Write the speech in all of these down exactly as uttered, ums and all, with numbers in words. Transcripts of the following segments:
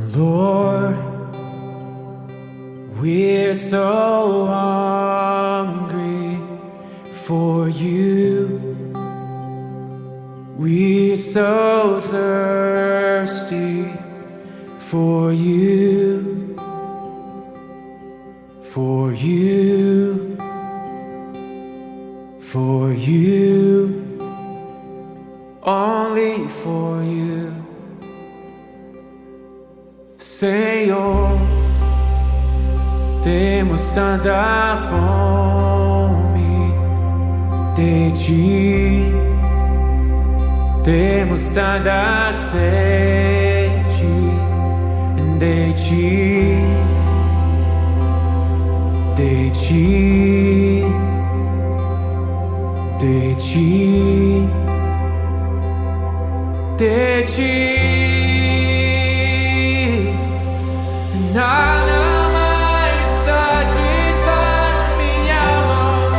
Lord, we're so hungry for you. We're so thirsty for you, for you, for you, only for you. Senhor, temos tanta fome de ti, temos tanta sede de ti, de ti, de ti, de ti. Nada mais satisfaz minha alma,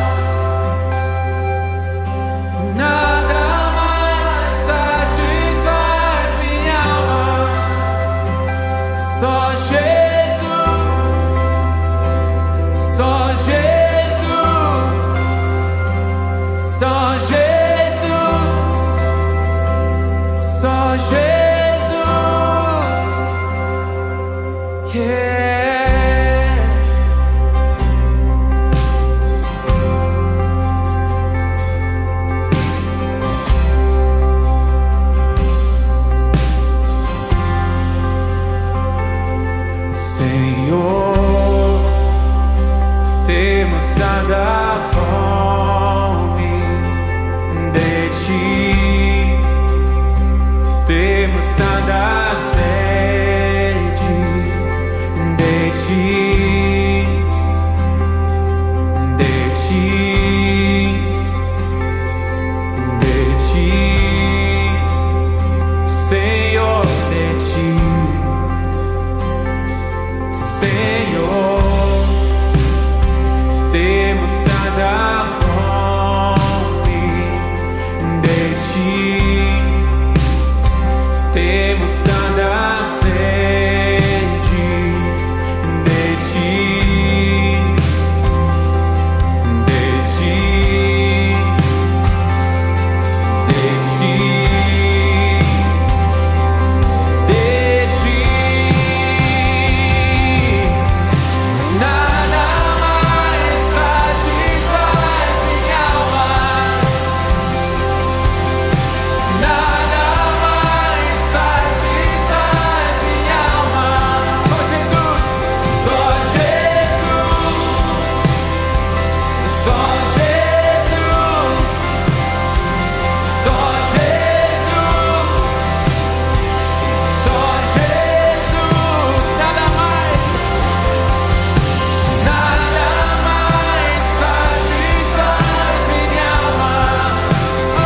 nada mais satisfaz minha alma. Só Jesus, só Jesus, só Jesus, só Jesus. Yeah. Senhor, temos tanta fome de ti, temos tanta sede de ti, de ti, de ti, Senhor, de ti, Senhor, temos tanta fome de ti, temos tanta sede de ti, de ti, de ti, de ti. Nada mais satisfaz minha alma, nada mais satisfaz minha alma. Só Jesus, só Jesus, só Jesus, só Jesus, só Jesus. Nada mais, nada mais satisfaz minha alma. Oh,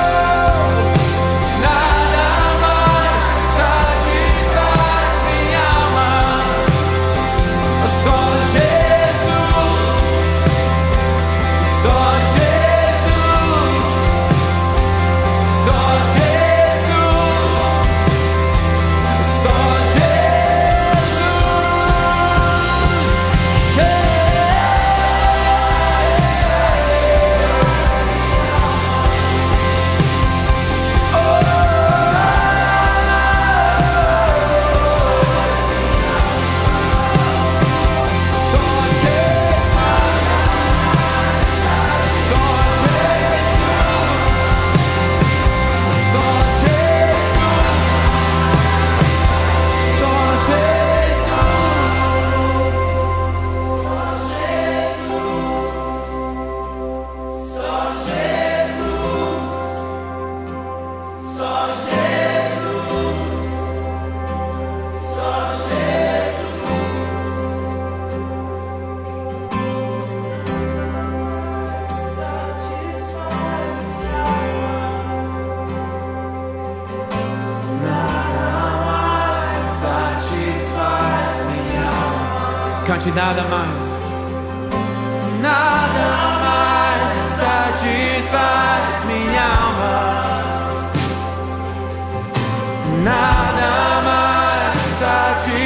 nada mais satisfaz minha alma. Só Jesus, só Jesus, só Jesus, só cante nada mais, nada mais satisfaz minha alma, nada mais satisfaz.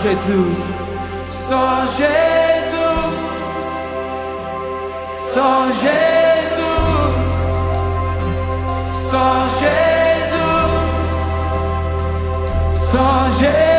Jesus, só Jesus, só Jesus, só Jesus, só Jesus.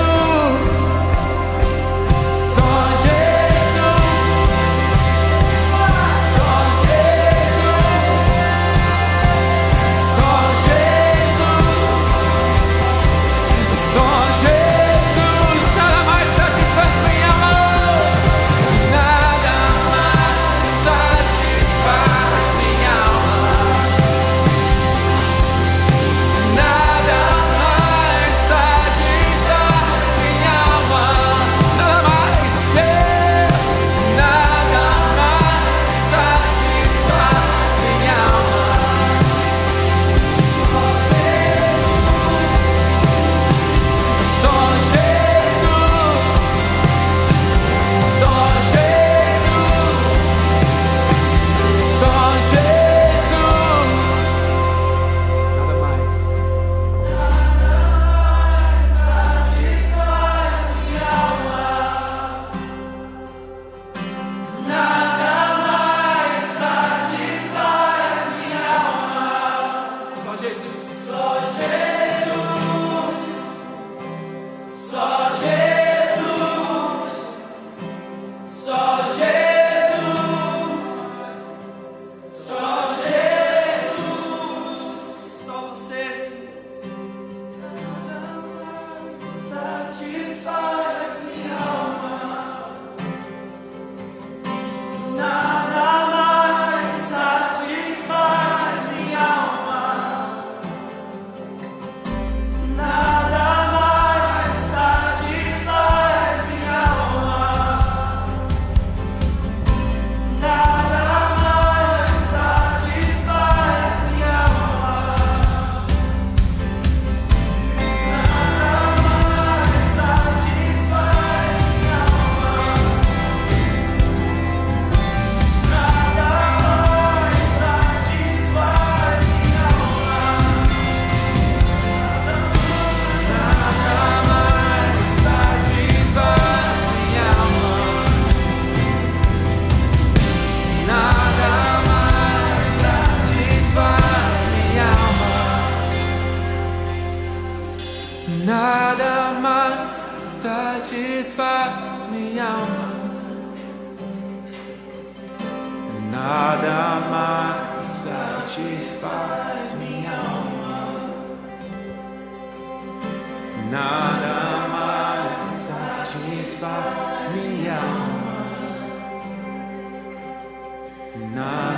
Nada mais satisfaz minha alma. Nada mais satisfaz minha alma. Nada mais satisfaz minha alma. Nada